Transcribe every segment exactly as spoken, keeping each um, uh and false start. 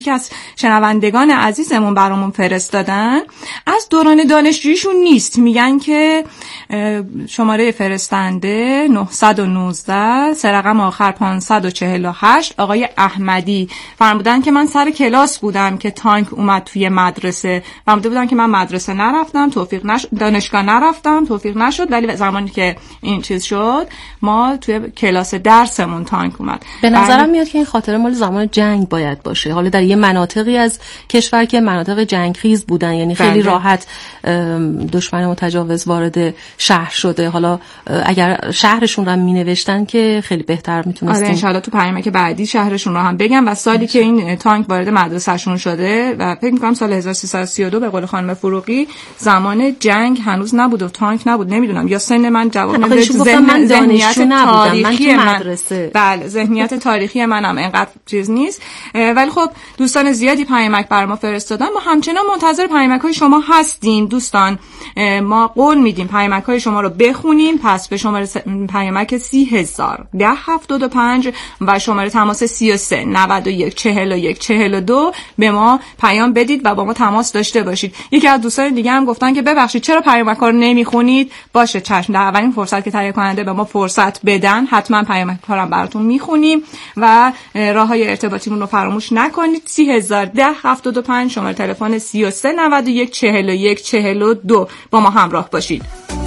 که از شنوندگان عزیزمون برامون فرستادن از دوران دانشجوییشون نیست. میگن که شماره فرستنده نه یک نه سه رقم آخر پانصد و چهل و هشت آقای احمدی فرمودن که من سر کلاس بودم که تانک اومد توی مدرسه. فرموده بودن که من مدرسه نرفتم، توفیق نشد، دانشگاه نرفتم، توفیق نشد، ولی زمانی که این چیز شد ما توی کلاس درسمون تانک اومد. به نظرم میاد که این خاطره مال زمان جنگ باید باشه. حالا در یه مناطقی از کشور که مناطق جنگخیز بودن، یعنی خیلی بله. راحت دشمن متجاوز وارد شهر شده. حالا اگر شهرشون رو می نوشتن که خیلی بهتر میتونستیم. آره ان شاءالله تو پیامک بعدی شهرشون رو هم بگم و سالی که این تانک وارد مدرسه‌شون شده و فکر می‌کنم سال هزار و سیصد و سی و دو به قول خانم فروغی زمان جنگ هنوز نبود و تانک نبود. نمیدونم یا سن من جواب نمیده، ذهن ذهنیت تاریخی من, من بله ذهنیت تاریخی منم اینقدر چیز نیست. ولی خب دوستان زیادی پیامک برای ما فرستادن. ما همچنان منتظر پیامک‌های شما هستیم دوستان. ما قول میدیم پیامک‌های شما رو بخونیم. پس به شماره پیامک سی هزار ده هفتاد و پنج و شماره تماس سی و سه نود و یک چهل و یک چهل و دو به ما پیام بدید و با ما تماس داشته باشید. یکی از دوستان دیگه هم گفتن که ببخشید چرا پیامک‌ها رو نمیخونید؟ باشه چشم، در اولین فرصت که تهیه کننده به ما فرصت بدن حتما پیامک‌ها رو براتون میخونیم و راه‌های ارتباطیمون رو فراموش نکنید. سی هزار ده هفتاد و پنج شماره تلفن سی و سه نود و یک چهل و یک چهل و دو با ما همراه باشید.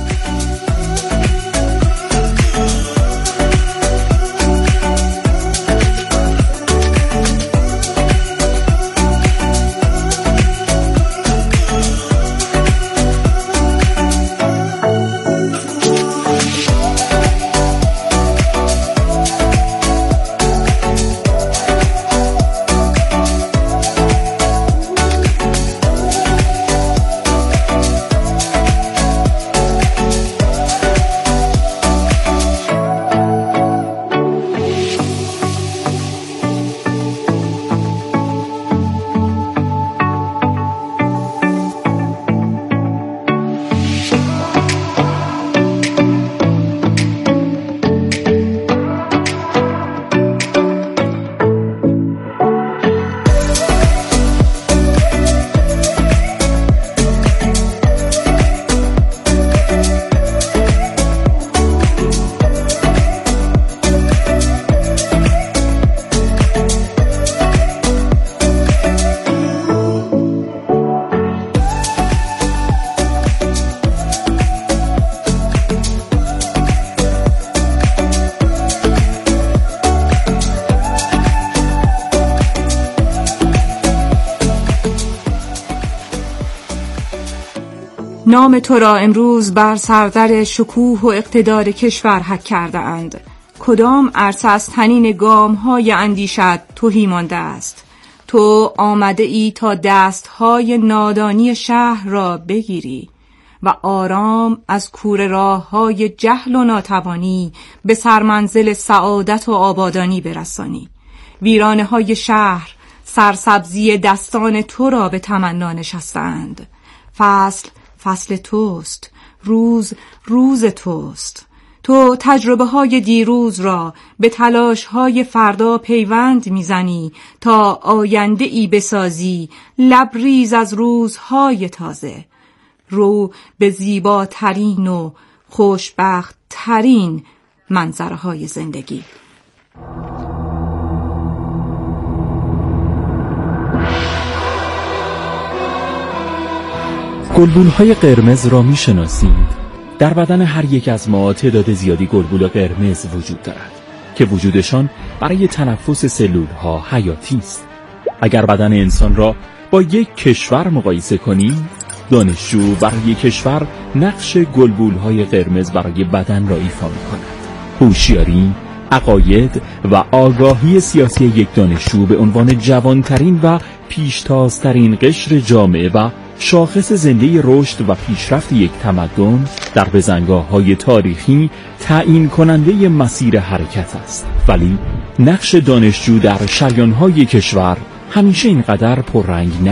نام تو را امروز بر سردر شکوه و اقتدار کشور حک کرده اند. کدام عرصه از تنین گام های اندیشت توهی مانده است؟ تو آمده ای تا دست های نادانی شهر را بگیری و آرام از کوره راه های جهل و ناتوانی به سرمنزل سعادت و آبادانی برسانی. ویرانه های شهر سرسبزی دستان تو را به تمنا نشستند. فصل فصل توست، روز روز توست. تو تجربه های دیروز را به تلاش های فردا پیوند میزنی تا آینده ای بسازی لبریز از روزهای تازه. رو به زیباترین و خوشبخت ترین منظره های زندگی. گلبول‌های قرمز را می‌شناسید؟ در بدن هر یک از ما تعداد زیادی گلبول قرمز وجود دارد که وجودشان برای تنفس سلول‌ها حیاتی است. اگر بدن انسان را با یک کشور مقایسه کنیم، دانشجو برای کشور نقش گلبول‌های قرمز برای بدن را ایفا می‌کند. هوشیاری، عقاید و آگاهی سیاسی یک دانشجو به عنوان جوانترین و پیشتازترین قشر جامعه و شاخص زنده رشد و پیشرفت یک تمدن در بزنگاه‌های تاریخی تعیین کننده مسیر حرکت است. ولی نقش دانشجو در شریان‌های کشور همیشه اینقدر پررنگ نبود.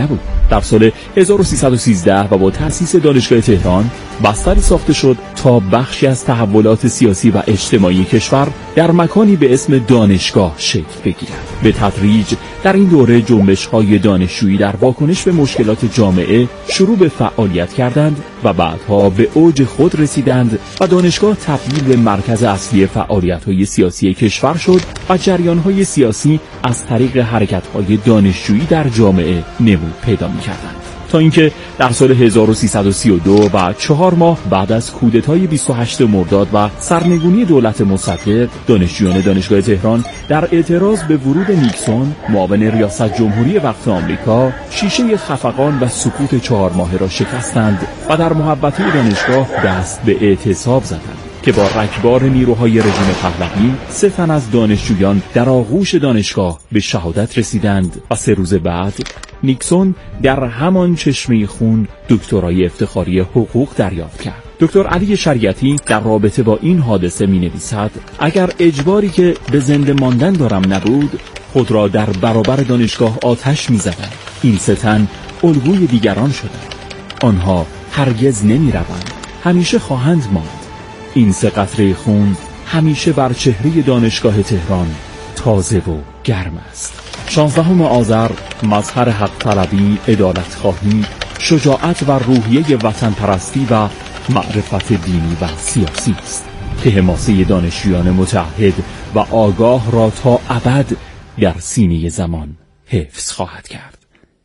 در سال هزار و سیصد و سیزده و با تأسیس دانشگاه تهران بستری ساخته شد تا بخشی از تحولات سیاسی و اجتماعی کشور در مکانی به اسم دانشگاه شکل بگیرد. به تدریج در این دوره جنبش‌های دانشجویی در واکنش به مشکلات جامعه شروع به فعالیت کردند و بعدها به اوج خود رسیدند و دانشگاه تبدیل به مرکز اصلی فعالیت‌های سیاسی کشور شد و جریان‌های سیاسی از طریق حرکت‌های دانشجویی در جامعه نمود پیدا می‌کردند. تا اینکه در سال هزار و سیصد و سی و دو و چهار ماه بعد از کودتای بیست و هشتم مرداد و سرنگونی دولت مصدق، دانشجویان دانشگاه تهران در اعتراض به ورود نیکسون، معاون ریاست جمهوری وقت آمریکا، شیشه خفقان و سکوت چهار ماهه را شکستند و در محوطه دانشگاه دست به اعتصاب زدند که با رکبار نیروهای رژیم پهلوی سه تن از دانشجویان در آغوش دانشگاه به شهادت رسیدند و سه روز بعد نیکسون در همان چشمه خون دکترای افتخاری حقوق دریافت کرد. دکتر علی شریعتی در رابطه با این حادثه می نویسد: اگر اجباری که به زنده ماندن دارم نبود، خود را در برابر دانشگاه آتش می زدم. این سه تن الگوی دیگران شدند. آنها هرگز نمی روند، همیشه خواهند ماند. این سه قطره خون همیشه بر چهره دانشگاه تهران تازه و گرم است. شانزدهم آذر مظهر حق طلبی، عدالت خواهی، شجاعت و روحیه وطن پرستی و معرفت دینی و سیاسی است که حماسه دانشجویان متعهد و آگاه را تا ابد در سینه زمان حفظ خواهد کرد.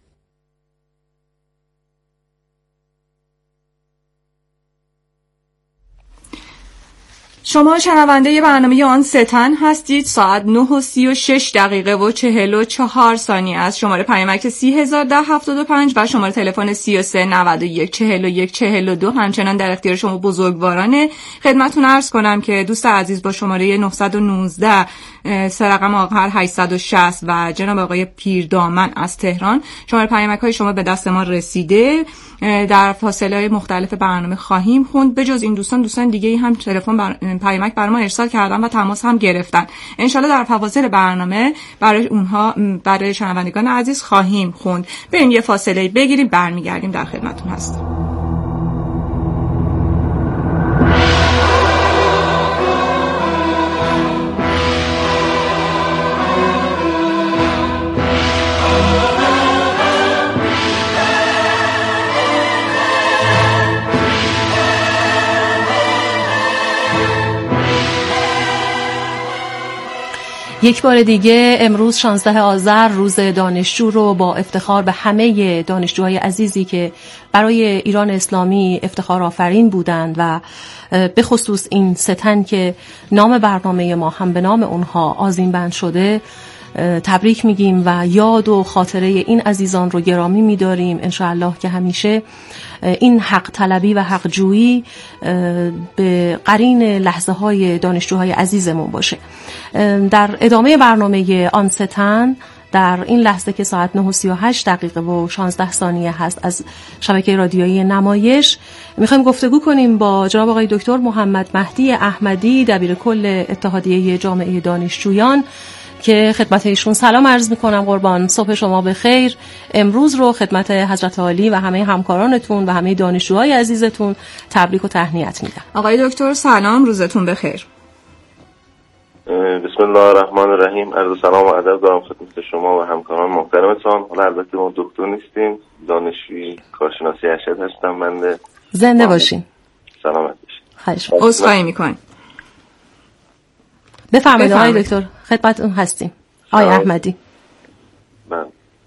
شما شنونده برنامه آن سه تن هستید. ساعت نه و سی و شش دقیقه و چهل و چهار ثانیه است. شماره پیامک سی هزار ده هفتاد و پنج و شماره تلفن سی و سه نود و یک چهل و یک چهل و دو همچنان در اختیار شما بزرگوارانه. خدمتتون عرض کنم که دوست عزیز با شماره نهصد و نوزده سه رقم آخر هشتصد و شصت و جناب آقای پیردامن از تهران شماره پیامک های شما به دست ما رسیده. در فاصله مختلف برنامه خواهیم خوند. به جز این دوستان دوستان دیگه هم تلفن بر... پیامک برای ما ارسال کردن و تماس هم گرفتن. انشالله در فواصل برنامه برای اونها برای شنوندگان عزیز خواهیم خوند. بریم یه فاصله بگیریم، برمیگردیم در خدمتتون هستیم. یک بار دیگه امروز شانزده آذر روز دانشجو رو با افتخار به همه دانشجوهای عزیزی که برای ایران اسلامی افتخار آفرین بودند و به خصوص این سه تن که نام برنامه ما هم به نام اونها آذین بند شده تبریک میگیم و یاد و خاطره این عزیزان رو گرامی میداریم. انشاءالله که همیشه این حق طلبی و حق جویی به قرین لحظه های دانشجوهای عزیزمون باشه. در ادامه برنامه آن سه تن در این لحظه که ساعت نه و سی و هشت دقیقه و شانزده ثانیه هست از شبکه رادیویی نمایش میخوایم گفتگو کنیم با جناب آقای دکتر محمد مهدی احمدی دبیر کل اتحادیه جامعه دانشجویان که خدمت ایشون سلام عرض میکنم. قربان، صبح شما بخیر. امروز رو خدمت حضرت عالی و همه همکارانتون و همه دانشجوهای عزیزتون تبریک و تهنیت میگم. آقای دکتر سلام، روزتون بخیر. بسم الله الرحمن الرحیم. عرض سلام و ادب دارم خدمت شما و همکاران محترمتان. حالا البته ما دکتر نیستیم، دانشجوی کارشناسی ارشد هستم بنده. زنده باشین. سلامت باشین. خواهش می‌کنم. عذرخواهی می‌کنم. بفرمایید آقای دکتر، خدمتتون هستیم. آقای احمدی. من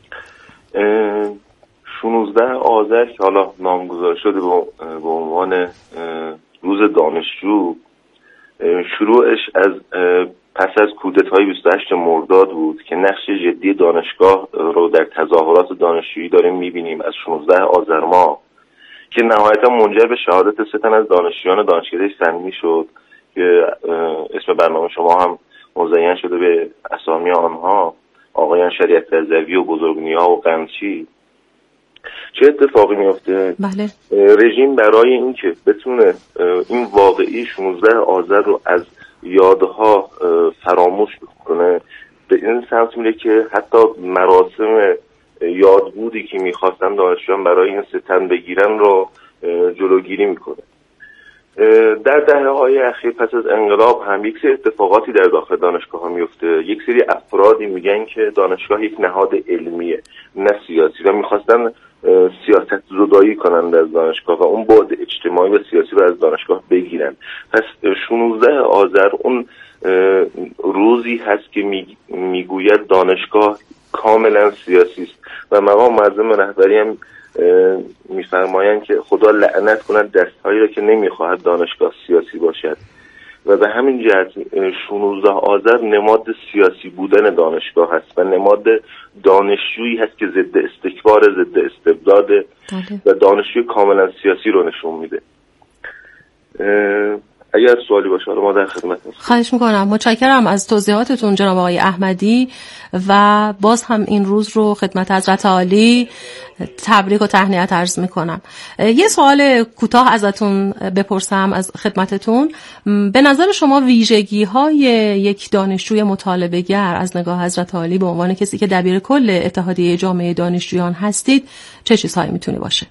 شانزده آذر که حالا نامگذاری شده به عنوان روز دانشجو، شروعش از پس از کودتای بیست و هشتم مرداد بود که نقش جدی دانشگاه رو در تظاهرات دانشجویی داریم میبینیم از شانزده آذر ماه که نهایتا منجر به شهادت سه تن از دانشجویان دانشکده سنمی شد که اسم برنامه شما هم مزین شده به اسامی آنها، آقایان شریعت رضوی و بزرگنیا و قمچی. چه اتفاقی میفته؟ بله. رژیم برای اینکه بتونه این واقعی شانزده آذر رو از یادها فراموش کنه به این سمت میره که حتی مراسم یادبود سودی که میخواستن دانشجویان برای این ستن بگیرن رو جلوگیری میکنه. در دهه‌های اخیر پس از انقلاب هم یک سری اتفاقاتی در داخل دانشگاه ها میفته. یک سری افرادی میگن که دانشگاه یک نهاد علمیه نه سیاسی و میخواستن سیاست زدایی کنند از دانشگاه و اون بعد اجتماعی و سیاسی رو از دانشگاه بگیرن. پس شانزده آذر اون روزی هست که میگوید دانشگاه کاملا سیاسی است و مقام معظم رهبری هم میفرمایند که خدا لعنت کند دستهایی را که نمیخواهد دانشگاه سیاسی باشد و به همین جهت شانزده آذر نماد سیاسی بودن دانشگاه هست و نماد دانشجویی هست که ضد استکبار، ضد استبداد و دانشجوی کاملا سیاسی رو نشون میده. اگر سوالی باشه حالا ما در خدمتتون. خواهش میکنم. متشکرم از توضیحاتتون جناب آقای احمدی و باز هم این روز رو خدمت حضرت عالی تبریک و تهنئت عرض میکنم. یه سوال کوتاه ازتون بپرسم از خدمتتون. به نظر شما ویژگی های یک دانشجوی مطالبه‌گر از نگاه حضرت عالی به عنوان کسی که دبیر کل اتحادیه جامعه دانشجویان هستید چه چیزهایی میتونه باشه؟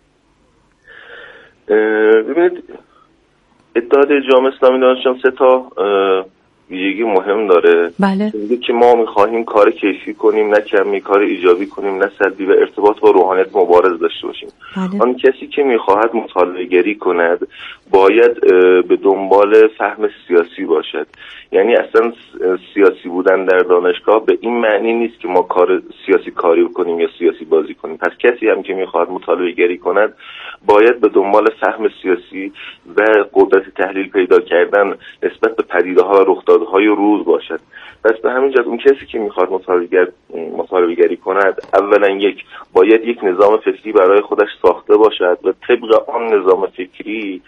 ببینید اتحادیه جامعه اسلامی دانشجویان سه تا ویژگی مهم داره. بله. میگه که ما میخواهیم کار کیفی کنیم نه کمی، کار ایجابی کنیم نه سلبی و ارتباط با روحانیت مبارز داشته باشیم. بله. آن کسی که میخواهد مطالعه گری کند باید به دنبال فهم سیاسی باشد. یعنی اصلا سیاسی بودن در دانشگاه به این معنی نیست که ما کار سیاسی کاری کنیم یا سیاسی بازی کنیم. پس کسی هم که میخواهد مطالعه گری کند باید به دنبال فهم سیاسی و قدرت تحلیل پیدا کردن نسبت به پدیده‌ها و رخدادهای روز باشد. پس به همین جهت اون کسی که میخواد مطالعه مطالعه گری کند اولا یک باید یک نظام فکری برای خودش ساخته باشد و طبق آن نظام فکری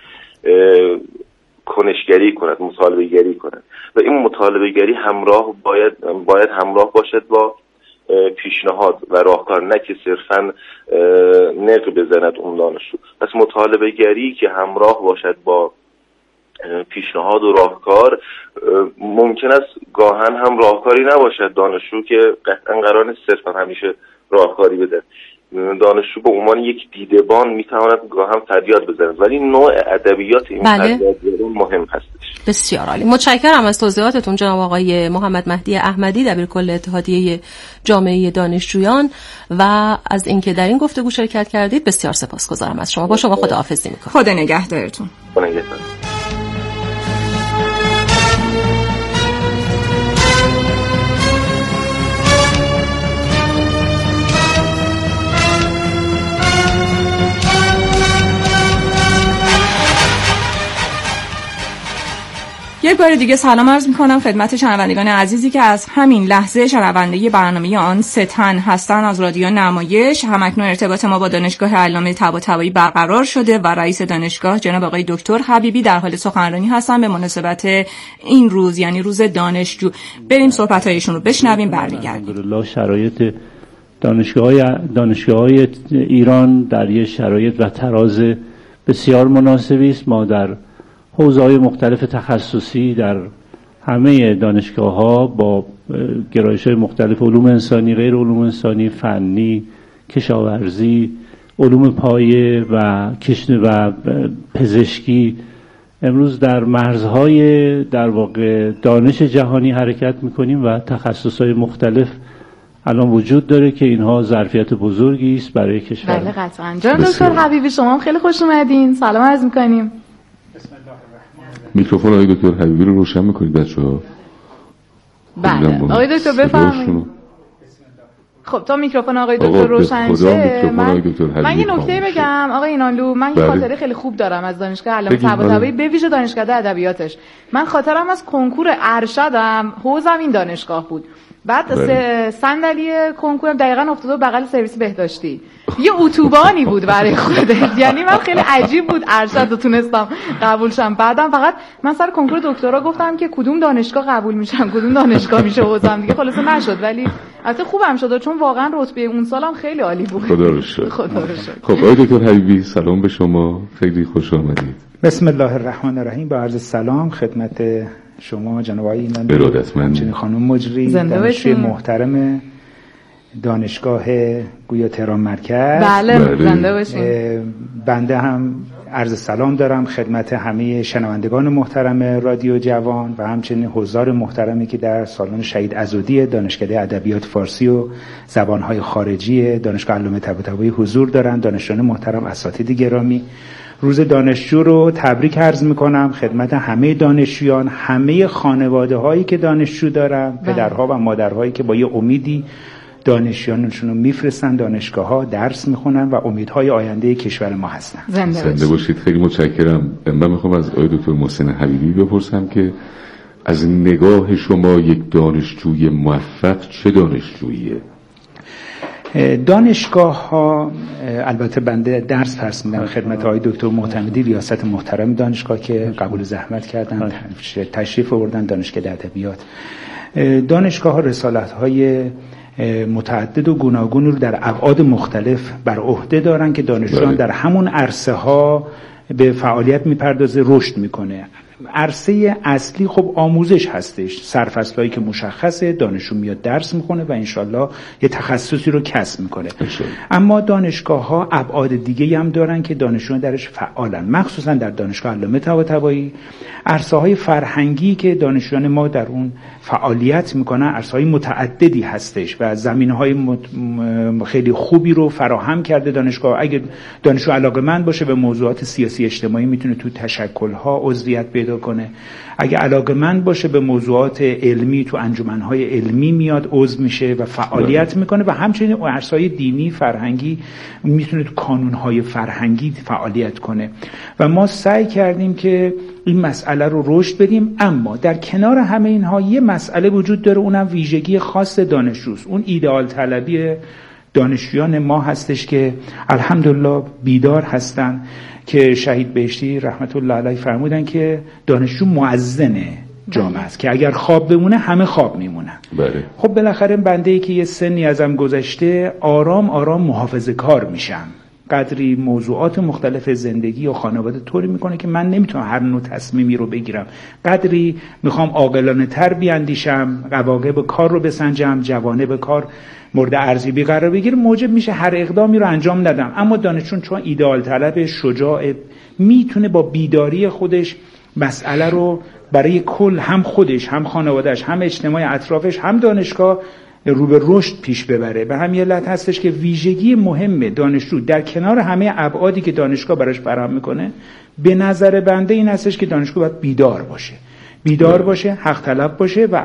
کنشگری کند، مطالعه گری کند و این مطالعه گری همراه باید باید همراه باشد با پیشنهاد و راهکار، نه که صرفاً نق بزند اون دانشجو. پس مطالعه گری که همراه باشد با پیشنهاد و راهکار ممکن است گاهن هم راهکاری نباشد دانشجو که قطعاً قرار نیست صرفاً همیشه راهکاری بده. دانشجو به عنوان یک دیدبان میتواند گاهن فریاد بزند ولی نوع ادبیات این بله. فریاد مهم هستش. بسیار عالی. متشکرم از توضیحاتتون جناب آقای محمد مهدی احمدی دبیر کل اتحادیه جامعه دانشجویان و از اینکه در این گفتگو شرکت کردید بسیار سپاسگزارم از شما. با شما خداحافظی میکنم. خدا نگهدارتون. خدا نگهدار. یک بار دیگه سلام عرض می‌کنم خدمت شنوندگان عزیزی که از همین لحظه شنونده برنامه آن ستن هستن از رادیو نمایش. همکنون ارتباط ما با دانشگاه علامه طباطبایی برقرار شده و رئیس دانشگاه جناب آقای دکتر حبیبی در حال سخنرانی هستن به مناسبت این روز، یعنی روز دانشجو. بریم صحبت‌هایشون رو بشنویم برمیگردیم. الحمدلله شرایط دانشگاه‌های دانشگاه‌های ایران در یک شرایط و تراز بسیار مناسبی است. ما در حوزه‌های مختلف تخصصی در همه دانشگاه‌ها با گرایش‌های مختلف علوم انسانی، غیر علوم انسانی، فنی، کشاورزی، علوم پایه و کشن و پزشکی امروز در مرزهای در واقع دانش جهانی حرکت می‌کنیم و تخصص‌های مختلف الان وجود داره که اینها ظرفیت بزرگی است برای کشور. بله قطعاً. جناب دکتر حبیبی شما هم خیلی خوش اومدین. سلام عرض می‌کنیم. میکروفون آقای دکتر حبیبی رو روشن میکنید بچه‌ها؟ بله آقای دکتر بفرمایید. خب تا میکروفون آقای دکتر روشن شه من, من یه نکته بگم آقای اینانلو. من یه خاطره خیلی خوب دارم از دانشگاه علامه طباطبایی به ویژه دانشکده ادبیاتش. من خاطرم از کنکور ارشدم حوزم این دانشگاه بود. بعد صندلی کنکورم دقیقاً افتاده بغل سرویس بهداشتی. یه اتوبانی بود برای خودش. یعنی من خیلی عجیب بود ارشد رو تونستم قبول شم. بعدم فقط من سر کنکور دکترا گفتم که کدوم دانشگاه قبول میشم کدوم دانشگاه میشه حوزم دیگه خلاص نشد ولی البته خوبم شد چون واقعا رتبه اون سالم خیلی عالی بود. خدا رو شکر. خدا رو شکر. خب آقای دکتر حبیبی سلام به شما، خیلی خوش آمدید. بسم الله الرحمن الرحیم. با عرض سلام خدمت شما جناب آقای اینان ارادتمند همچنین خانم مجری دانشجوی محترم دانشگاه گویا تهران مرکز. بله زنده باشین. بنده هم عرض سلام دارم خدمت همه شنوندگان محترم رادیو جوان و همچنین حضار محترمی که در سالن شهید عضدی دانشکده ادبیات فارسی و زبانهای خارجی دانشگاه علامه طباطبایی حضور دارند. دانشجویان محترم، اساتید گرامی، روز دانشجو رو تبریک عرض میکنم خدمت همه دانشجویان، همه خانواده هایی که دانشجو دارن، پدرها و مادرهایی که با یه امیدی دانشجویانشون رو میفرستن دانشگاه ها، درس میخونن و امیدهای آینده کشور ما هستن. زنده, زنده باشید. خیلی متشکرم. من میخوام از آقای دکتر محسن حبیبی بپرسم که از نگاه شما یک دانشجوی موفق چه دانشجوییه؟ دانشگاه ها، البته بنده درس فرض میدم خدمت آقای دکتر معتمدی، ریاست محترم دانشگاه که قبول زحمت کردن تشریف آوردن دانشکده ادبیات. دانشگاه ها رسالت های متعدد و گوناگون رو در ابعاد مختلف بر عهده دارن که دانشجویان در همون عرصه ها به فعالیت میپردازه، رشد میکنه. عرصه اصلی خب آموزش هستش، سرفصلایی که مشخصه، دانشجو میاد درس میکنه و انشالله یه تخصصی رو کسب میکنه. اما دانشگاه ها ابعاد دیگه هم دارن که دانشجویان درش فعالن، مخصوصا در دانشگاه علامه طباطبایی عرصه های فرهنگی که دانشجویان ما در اون فعالیت میکنن عرصه های متعددی هستش و زمینه های مت... خیلی خوبی رو فراهم کرده دانشگاه. اگه دانشجو علاقه‌مند باشه به موضوعات سیاسی اجتماعی میتونه تو تشکل ها عضویت پیدا کنه، اگه علاقه‌مند باشه به موضوعات علمی تو انجمن‌های علمی میاد عضو میشه و فعالیت میکنه و همچنین عرصه‌های دینی فرهنگی میتونه تو کانون‌های فرهنگی فعالیت کنه و ما سعی کردیم که این مسئله رو رشد بدیم. اما در کنار همه اینها یه مسئله وجود داره، اونم ویژگی خاص دانشجوست، اون ایدئال طلبی دانشجویان ما هستش که الحمدلله بیدار هستن که شهید بهشتی رحمت الله علیه فرمودن که دانشجو مؤذن جامعه است که اگر خواب بمونه همه خواب میمونن. بله. خب بالاخره بنده‌ای که یه سنی ازم گذشته آرام آرام محافظه‌کار میشم، قدری موضوعات مختلف زندگی و خانواده طوری میکنه که من نمیتونم هر نوع تصمیمی رو بگیرم، قدری میخوام عاقلانه تر بیاندیشم، عواقب کار رو بسنجم، جوانب کار مورد ارزیابی قرار بگیره، موجب میشه هر اقدامی رو انجام ندم. اما دانشجو چون ایدئال طلب، شجاع، میتونه با بیداری خودش مسئله رو برای کل، هم خودش هم خانوادهش هم اجتماع اطرافش هم دانشگاه رو به رشد پیش ببره. به همین علت هستش که ویژگی مهم دانشجو در کنار همه ابعادی که دانشگاه براش فراهم میکنه، به نظر بنده این هستش که دانشجو باید بیدار باشه، بیدار باشه، حق طلب باشه و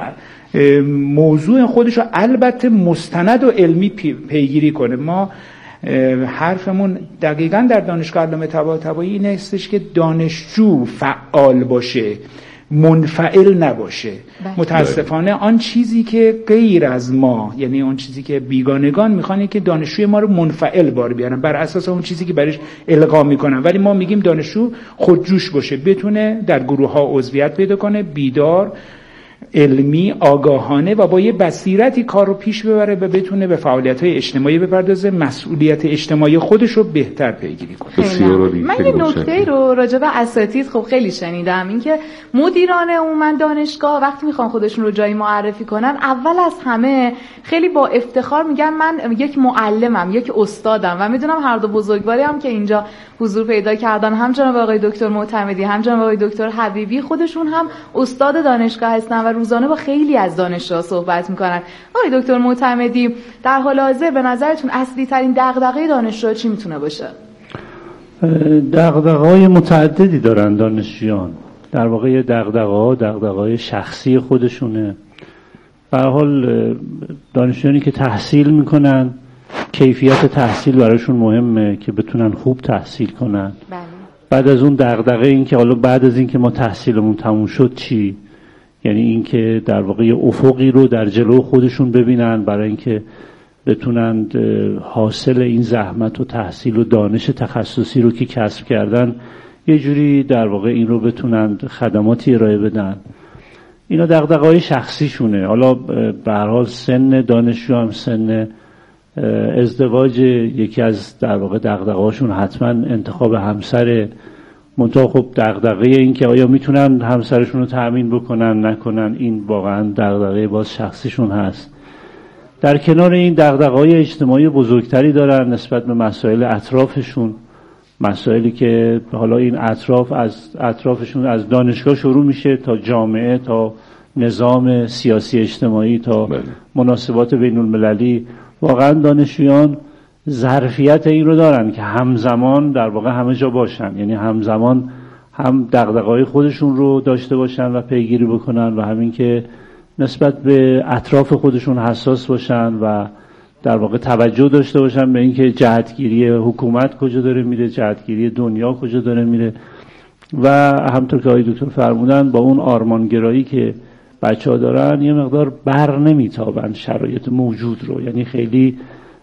موضوع خودش رو البته مستند و علمی پیگیری کنه. ما حرفمون دقیقاً در دانشگاه علامه طباطبایی این هستش که دانشجو فعال باشه، منفعل نباشه. بله. متاسفانه آن چیزی که غیر از ما، یعنی آن چیزی که بیگانگان میخوان که دانشجوی ما رو منفعل بار بیارن بر اساس اون چیزی که برش القا میکنن، ولی ما میگیم دانشجو خودجوش باشه، بتونه در گروه ها عضویت پیدا کنه، بیدار، علمی، آگاهانه و با یه بصیرتی کار رو پیش ببره و بتونه به فعالیت‌های اجتماعی بپردازه، مسئولیت اجتماعی خودش رو بهتر پیگیری کنه. من یه نکته رو راجع به اساتید خب خیلی شنیدم، اینکه مدیران عموما دانشگاه وقتی میخوان خودشون رو جایی معرفی کنن، اول از همه خیلی با افتخار میگن من یک معلمم، یک استادم و میدونم هر دو بزرگواری هم که اینجا حضور پیدا کردن، هم جناب آقای دکتر معتمدی هم جناب آقای دکتر حبیبی، خودشون هم استاد دانشگاه هستن و روزانه با خیلی از دانشجوها صحبت میکنن. آقای دکتر معتمدی، در حال حاضر به نظرتون اصلی ترین دغدغه دانشجوها چی میتونه باشه؟ دغدغه‌های متعددی دارن دانشجویان، در واقع دغدغه‌ها دغدغه‌های شخصی خودشونه. به هر حال دانشجویانی که تحصیل میکنن، کیفیت تحصیل براشون مهمه که بتونن خوب تحصیل کنن. بله. بعد از اون دغدغه این که حالا بعد از این که ما تحصیلمون تموم شد چی؟ یعنی این که در واقع افقی رو در جلو خودشون ببینن برای اینکه بتونن حاصل این زحمت و تحصیل و دانش تخصصی رو که کسب کردن یه جوری در واقع این رو بتونن خدماتی ارائه بدن. اینا دغدغه‌های شخصیشونه. حالا به هر حال سن دانشجو هم سن ازدواج یکی از در واقع دغدغه‌هاشون حتما انتخاب همسر، منتها خب دغدغه این که آیا میتونن همسرشون رو تأمین بکنن نکنن، این واقعا دغدغه باز شخصیشون هست. در کنار این دغدغه‌های اجتماعی بزرگتری دارن نسبت به مسائل اطرافشون، مسائلی که حالا این اطراف از اطرافشون از دانشگاه شروع میشه تا جامعه، تا نظام سیاسی اجتماعی، تا بله. مناسبات بین المللی. واقعا دانشجویان ظرفیت این رو دارن که همزمان در واقع همه جا باشن، یعنی همزمان هم دغدغه‌های خودشون رو داشته باشن و پیگیری بکنن و همین که نسبت به اطراف خودشون حساس باشن و در واقع توجه داشته باشن به اینکه جهتگیری حکومت کجا داره میره، جهتگیری دنیا کجا داره میره و همونطور که آقای دکتر فرمودن با اون آرمانگرایی که بچه‌ها دارن یه مقدار بر نمیتابن شرایط موجود رو، یعنی خیلی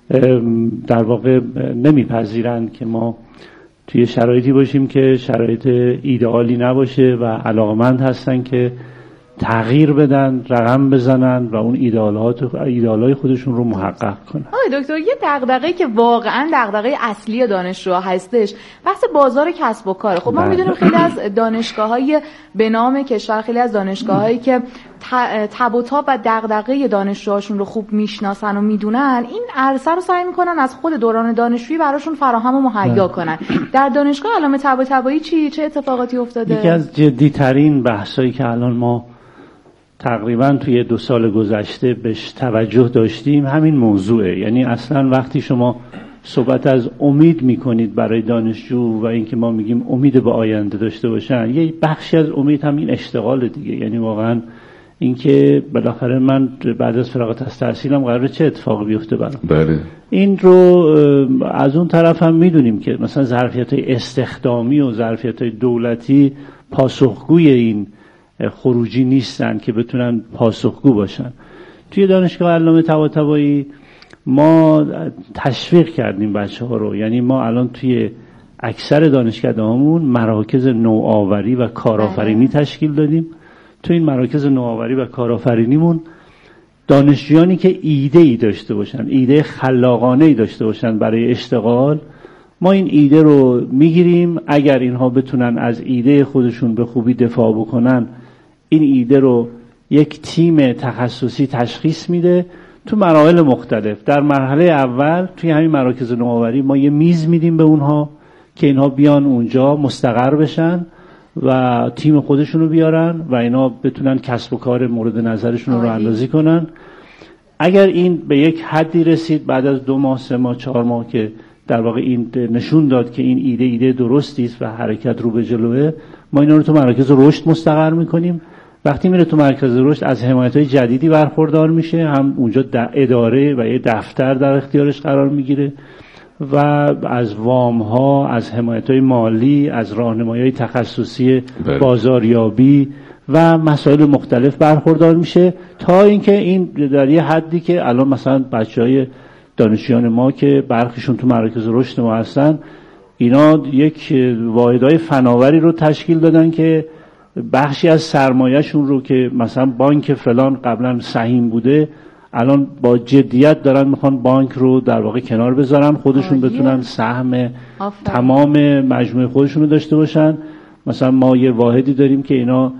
در واقع نمیپذیرن که ما توی شرایطی باشیم که شرایط ایدئالی نباشه و علاقمند هستن که تغییر بدن، رقم بزنن و اون ایدئالات ایدئالای خودشون رو محقق کنن. آقای دکتر یه دغدغه‌ای که واقعا دغدغه اصلی دانشجوها هستش بحث بازار کسب و کاره. خب ما میدونیم خیلی از دانشگاه‌های به نام کشور، خیلی از دانشگاه‌هایی که تب و تاب و دغدغه دانشجوهاشون رو خوب میشناسن و میدونن این عرصه رو سعی میکنن از خود دوران دانشجویی براشون فراهم و مهیا کنن. در دانشگاه علامه طباطبایی چی چه اتفاقاتی افتاده؟ یکی از جدی‌ترین بحثایی که الان ما تقریبا توی دو سال گذشته بهش توجه داشتیم همین موضوعه. یعنی اصلا وقتی شما صحبت از امید میکنید برای دانشجو و اینکه ما میگیم امید به آینده داشته باشن، یه بخشی از امید همین اشتغال دیگه. یعنی واقعا اینکه بالاخره من بعد از فراغت از تحصیلم قراره چه اتفاقی بیفته برام. بله. این رو از اون طرف هم میدونیم که مثلا ظرفیت‌های استخدامی و ظرفیت‌های دولتی پاسخگوی این خروجی نیستن که بتونن پاسخگو باشن. توی دانشگاه علامه طباطبایی ما تشویق کردیم بچه ها رو، یعنی ما الان توی اکثر دانشکده‌هامون مراکز نوآوری و کارآفرینی تشکیل دادیم. توی این مراکز نوآوری و کارآفرینیمون دانشجویانی که ایده ای داشته باشن، ایده خلاقانه ای داشته باشن برای اشتغال، ما این ایده رو میگیریم. اگر اینها بتونن از ایده خودشون به خوبی دفاع بکنن، این ایده رو یک تیم تخصصی تشخیص میده تو مراحل مختلف. در مرحله اول توی همین مراکز نوآوری ما یه میز میدیم به اونها که اینها بیان اونجا مستقر بشن و تیم خودشون رو بیارن و اینا بتونن کسب و کار مورد نظرشون رو اندازی کنن. اگر این به یک حدی رسید بعد از دو ماه، سه ماه، چهار ماه که در واقع این نشون داد که این ایده ایده درستی است و حرکت رو به جلوه، ما اینا رو تو مراکز رشد مستقر میکنیم. وقتی میره تو مرکز رشد از حمایت‌های جدیدی برخوردار میشه، هم اونجا اداره و یه دفتر در اختیارش قرار میگیره و از وام‌ها، از حمایت‌های مالی، از راهنمایی‌های تخصصی بازاریابی و مسائل مختلف برخوردار میشه تا اینکه این در یه حدی که الان مثلا بچه‌های دانشجویان ما که برخیشون تو مراکز رشد ما هستن، اینا یک واحدهای فناوری رو تشکیل دادن که بخشی از سرمایه‌شون رو که مثلا بانک فلان قبلا سهیم بوده، الان با جدیت دارن میخوان بانک رو در واقع کنار بذارن، خودشون آه بتونن سهم آفر. تمام مجموعه خودشون رو داشته باشن. مثلا ما یه واحدی داریم که اینا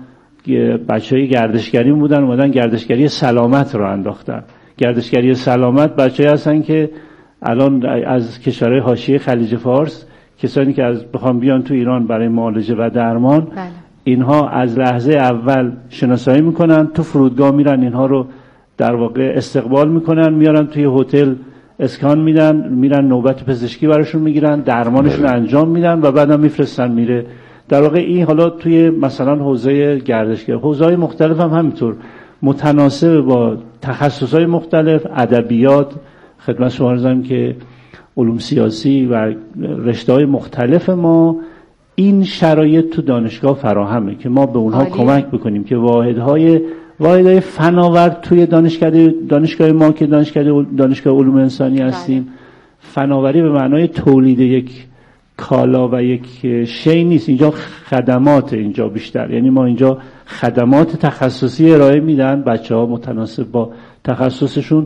بچهای گردشگری بودن، اومدن گردشگری سلامت رو انداختن. گردشگری سلامت بچه‌ای هستن که الان از کشورهای حاشیه خلیج فارس، کسانی که از بخوام بیان تو ایران برای معالجه و درمان، بله. اینها از لحظه اول شناسایی میکنن، تو فرودگاه میرن اینها رو در واقع استقبال میکنن، میارن توی هتل اسکان میدن، میرن نوبت پزشکی براشون میگیرن، درمانشون انجام میدن و بعدم میفرستن میره. در واقع این حالا توی مثلا حوزه گردشگری، حوزه‌های مختلف هم همینطور متناسب با تخصصهای مختلف، ادبیات، خدمت شما عرض کنم که علوم سیاسی و رشته‌های مختلف ما این شرایط تو دانشگاه فراهمه که ما به اونها آلی. کمک بکنیم که واحدهای واحدهای فناور توی دانشکده دانشگاه ما که دانشکده دانشگاه علوم انسانی هستیم، فناوری به معنای تولید یک کالا و یک شی نیست، اینجا خدمات، اینجا بیشتر، یعنی ما اینجا خدمات تخصصی ارائه میدن بچه‌ها متناسب با تخصصشون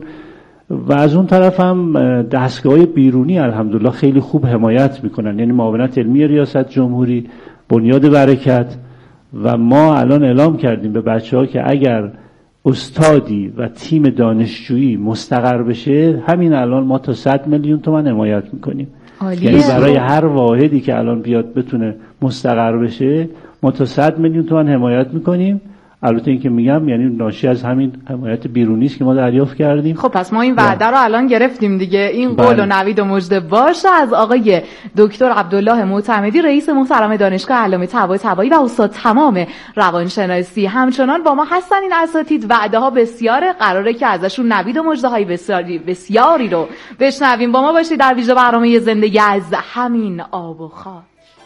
و از اون طرف هم دستگاه‌های بیرونی الحمدلله خیلی خوب حمایت میکنن، یعنی معاونت علمی ریاست جمهوری، بنیاد برکت و ما الان اعلام کردیم به بچه‌ها که اگر استادی و تیم دانشجویی مستقر بشه، همین الان ما تا صد میلیون تومان حمایت میکنیم. یعنی برای هر واحدی که الان بیاد بتونه مستقر بشه ما تا صد میلیون تومان حمایت میکنیم. البته این که میگم یعنی ناشی از همین حمایت بیرونی است که ما دریافت کردیم. خب پس ما این وعده رو الان گرفتیم دیگه. این قول بله. و نوید و مژده باشه از آقای دکتر عبدالله معتمدی، رئیس محترم دانشگاه علامه طباطبایی و استاد تمام روانشناسی. همچنان با ما هستن این اساتید. وعده ها بسیاره، قراره که ازشون نوید و مژده های بسیاری بسیاری رو بشنویم. با ما باشید در ویژه برنامه زندگی از همین آب و خاک.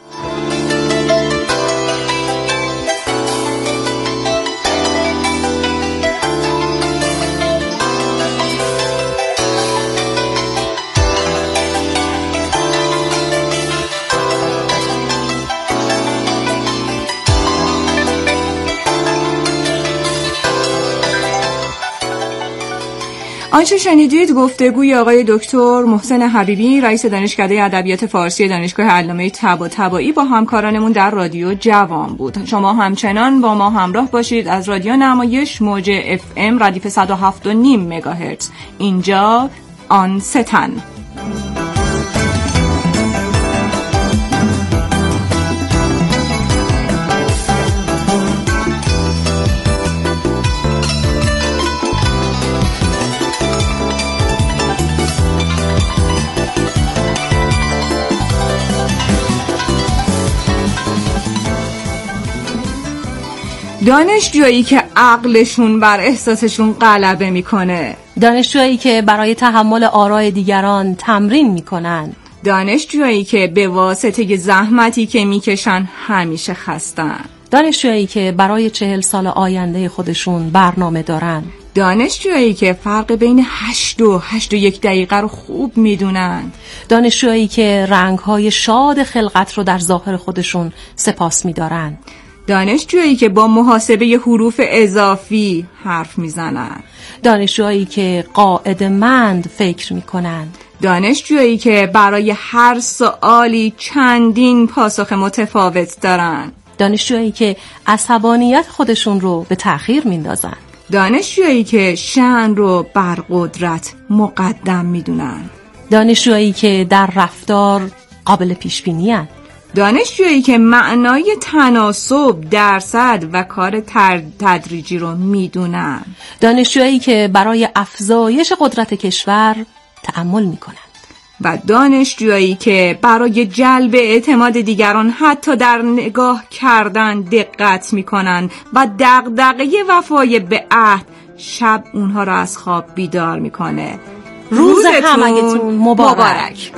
آنچه شنیدید گفتگوی آقای دکتر محسن حبیبی، رئیس دانشکده ادبیات فارسی دانشگاه علامه طباطبایی با همکارانمون در رادیو جوان بود. شما همچنان با ما همراه باشید از رادیو نمایش موج اف ام ردیف صد و هفت و نیم مگاهرتز. اینجا آن ستن. دانشجویی که عقلشون بر احساسشون غلبه میکنه، دانشجویی که برای تحمل آراء دیگران تمرین میکنن، دانشجویی که به واسطه زحمتی که میکشن همیشه خستن، دانشجویی که برای چهل سال آینده خودشون برنامه دارن، دانشجویی که فرق بین هشت و هشت و یک دقیقه رو خوب میدونن، دانشجویی که رنگهای شاد خلقت رو در ظاهر خودشون سپاس میدارن، دانشجویی که با محاسبه حروف اضافی حرف میزنن، دانشجویی که قاعده‌مند فکر میکنند، دانشجویی که برای هر سوالی چندین پاسخ متفاوت دارن، دانشجویی که عصبانیت خودشون رو به تأخیر میندازن، دانشجویی که شأن رو بر قدرت مقدم میدونن، دانشجویی که در رفتار قابل پیش بینی هستند، دانشجویی که معنای تناسب، درصد و کار تدریجی رو میدونن، دانشجویی که برای افزایش قدرت کشور تأمل میکنند و دانشجویی که برای جلب اعتماد دیگران حتی در نگاه کردن دقت میکنن و دغدغه وفای به عهد شب اونها رو از خواب بیدار میکنه. روز همگیتون مبارک, مبارک.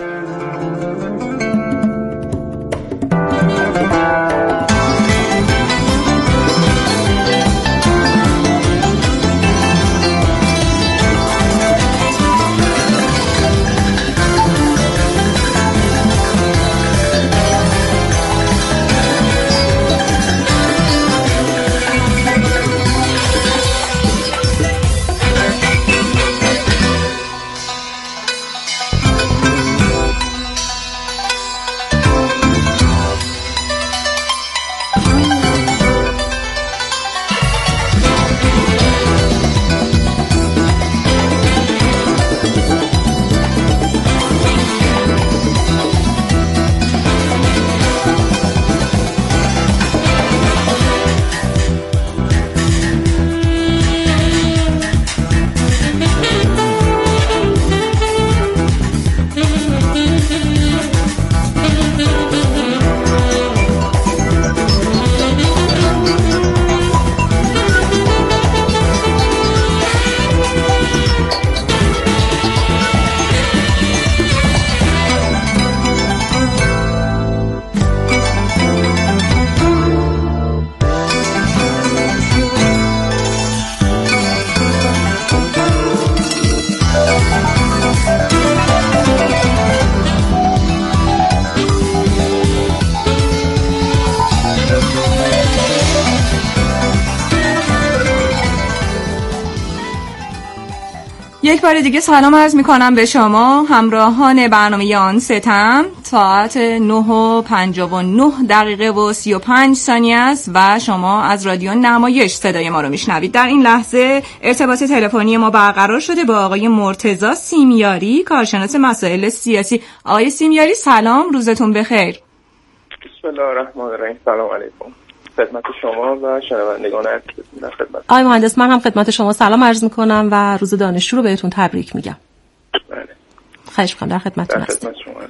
یک بار دیگه سلام عرض میکنم به شما همراهان برنامه آن ستم. ساعت نه و پنجاه و نه دقیقه و سی و پنج ثانیه است و شما از رادیو نمایش صدای ما رو میشنوید. در این لحظه ارتباط تلفنی ما برقرار شده با آقای مرتضی سیمیاری، کارشناس مسائل سیاسی. آقای سیمیاری سلام، روزتون بخیر. بسم الله الرحمن الرحیم. سلام علیکم خدمت شما و شنوندگان عزیز. در خدمت آقای مهندس، من هم خدمت شما سلام عرض میکنم و روز دانشجو رو بهتون تبریک میگم. بله. خواهش می‌کنم، در خدمتتون هستم.